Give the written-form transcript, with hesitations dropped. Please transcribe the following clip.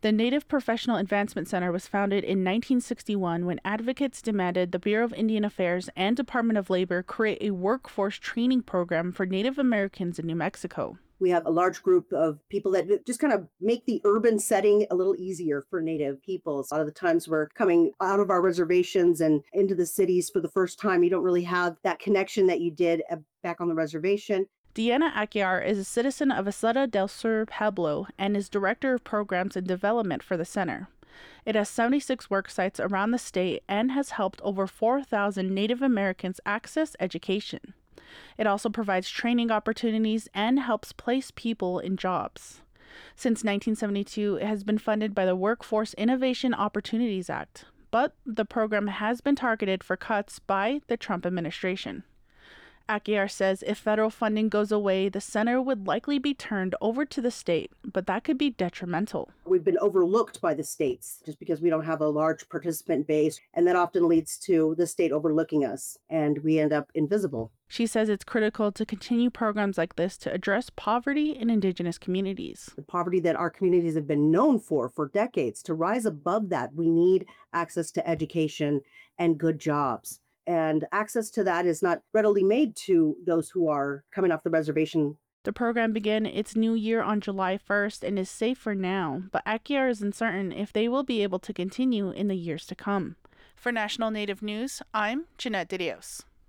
The Native Professional Advancement Center was founded in 1961 when advocates demanded the Bureau of Indian Affairs and Department of Labor create a workforce training program for Native Americans in New Mexico. We have a large group of people that just kind of make the urban setting a little easier for Native peoples. A lot of the times we're coming out of our reservations and into the cities for the first time. You don't really have that connection that you did back on the reservation. Deanna Aguiar is a citizen of Isleta del Sur Pueblo and is Director of Programs and Development for the center. It has 76 work sites around the state and has helped over 4,000 Native Americans access education. It also provides training opportunities and helps place people in jobs. Since 1972, it has been funded by the Workforce Innovation Opportunities Act, but the program has been targeted for cuts by the Trump administration. Aguiar says if federal funding goes away, the center would likely be turned over to the state, but that could be detrimental. We've been overlooked by the states just because we don't have a large participant base, and that often leads to the state overlooking us, and we end up invisible. She says it's critical to continue programs like this to address poverty in Indigenous communities. The poverty that our communities have been known for decades. To rise above that, we need access to education and good jobs. And access to that is not readily made to those who are coming off the reservation. The program began its new year on July 1st and is safe for now, but Aguiar is uncertain if they will be able to continue in the years to come. For National Native News, I'm Jeanette de Dios.